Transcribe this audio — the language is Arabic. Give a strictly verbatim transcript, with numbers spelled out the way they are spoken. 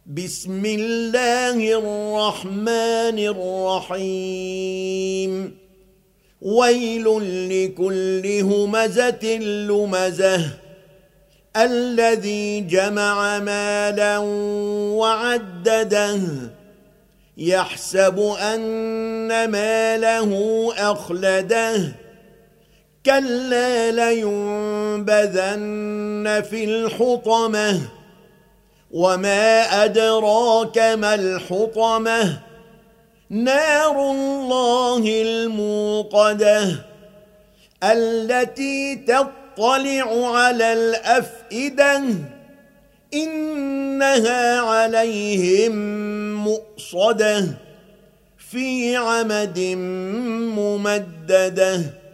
بسم الله الرحمن الرحيم ويل لكل همزة لمزة الذي جمع مالا وعدده يحسب أن ماله أخلده كلا لينبذن في الحطمة وما أدراك ما الحطمة نار الله الموقدة التي تطلع على الأفئدة إنها عليهم مؤصدة في عمد ممددة.